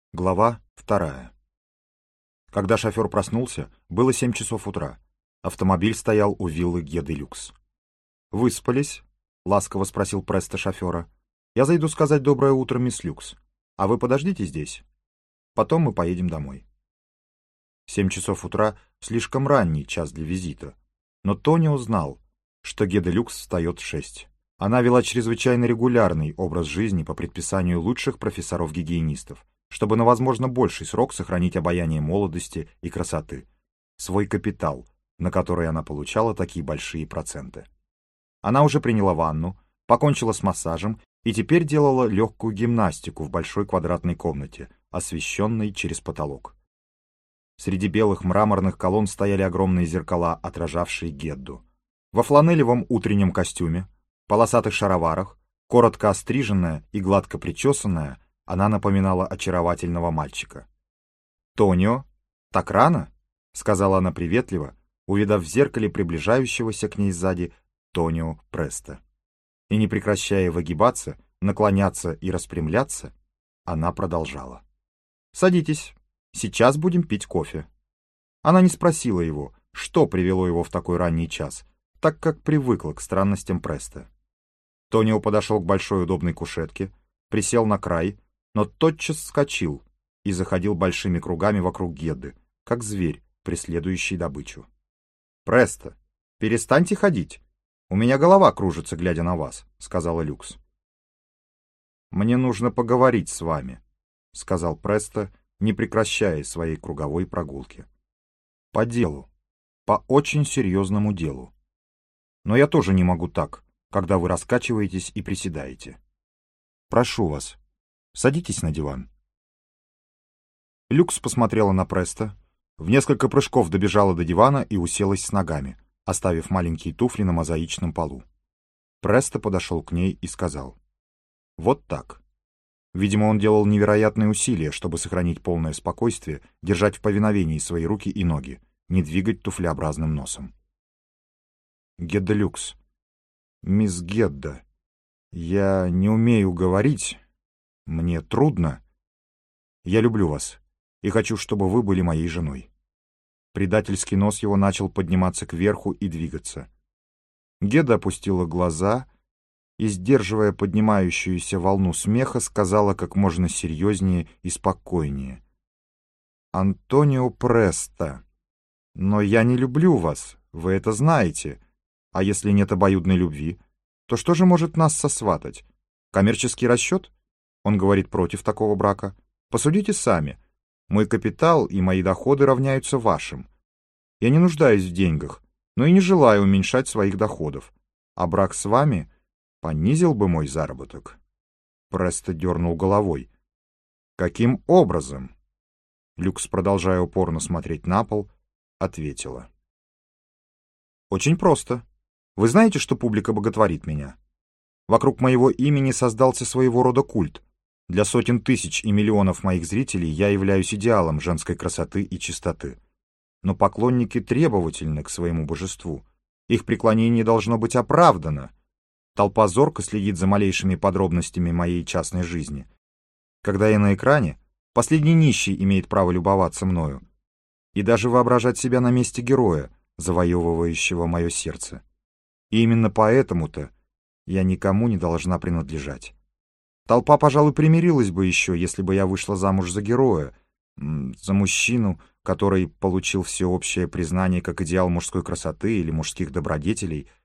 Глава 2. Когда шофер проснулся, было 7 часов утра. Автомобиль стоял у виллы Геды Люкс. «Выспались?» — ласково спросил Престо шофера. «Я зайду сказать доброе утро, мисс Люкс. А вы подождите здесь. Потом мы поедем домой». 7 часов утра — слишком ранний час для визита. Но Тони узнал, что Геда Люкс встает в 6. Она вела чрезвычайно регулярный образ жизни по предписанию лучших профессоров-гигиенистов, чтобы на, возможно, больший срок сохранить обаяние молодости и красоты, свой капитал, на который она получала такие большие проценты. Она уже приняла ванну, покончила с массажем и теперь делала легкую гимнастику в большой квадратной комнате, освещенной через потолок. Среди белых мраморных колонн стояли огромные зеркала, отражавшие Гедду. Во фланелевом утреннем костюме, полосатых шароварах, коротко остриженная и гладко причесанная, она напоминала очаровательного мальчика. «Тонио, так рано?» — сказала она приветливо, увидав в зеркале приближающегося к ней сзади Тонио Престо. И не прекращая выгибаться, наклоняться и распрямляться, она продолжала. «Садитесь, сейчас будем пить кофе». Она не спросила его, что привело его в такой ранний час, так как привыкла к странностям Престо. Тонио подошел к большой удобной кушетке, присел на край, но тотчас вскочил и заходил большими кругами вокруг Гедды, как зверь, преследующий добычу. «Престо, перестаньте ходить. У меня голова кружится, глядя на вас», — сказала Люкс. «Мне нужно поговорить с вами», — сказал Престо, не прекращая своей круговой прогулки. «По делу, по очень серьезному делу. Но я тоже не могу так, когда вы раскачиваетесь и приседаете. Прошу вас, садитесь на диван». Люкс посмотрела на Престо, в несколько прыжков добежала до дивана и уселась с ногами, оставив маленькие туфли на мозаичном полу. Престо подошел к ней и сказал: «Вот так». Видимо, он делал невероятные усилия, чтобы сохранить полное спокойствие, держать в повиновении свои руки и ноги, не двигать туфлеобразным носом. «Гедда Люкс, мисс Гедда, я не умею говорить, мне трудно. Я люблю вас и хочу, чтобы вы были моей женой». Предательский нос его начал подниматься кверху и двигаться. Гедда опустила глаза и, сдерживая поднимающуюся волну смеха, сказала как можно серьезнее и спокойнее: «Антонио Престо, но я не люблю вас, вы это знаете. А если нет обоюдной любви, то что же может нас сосватать? Коммерческий расчет? Он говорит против такого брака. Посудите сами. Мой капитал и мои доходы равняются вашим. Я не нуждаюсь в деньгах, но и не желаю уменьшать своих доходов. А брак с вами понизил бы мой заработок». Престо дернул головой. «Каким образом?» Люкс, продолжая упорно смотреть на пол, ответила: «Очень просто. Вы знаете, что публика боготворит меня? Вокруг моего имени создался своего рода культ. Для сотен тысяч и миллионов моих зрителей я являюсь идеалом женской красоты и чистоты. Но поклонники требовательны к своему божеству. Их преклонение должно быть оправдано. Толпа зорко следит за малейшими подробностями моей частной жизни. Когда я на экране, последний нищий имеет право любоваться мною и даже воображать себя на месте героя, завоевывающего мое сердце. И именно поэтому-то я никому не должна принадлежать. Толпа, пожалуй, примирилась бы еще, если бы я вышла замуж за героя, за мужчину, который получил всеобщее признание как идеал мужской красоты или мужских добродетелей,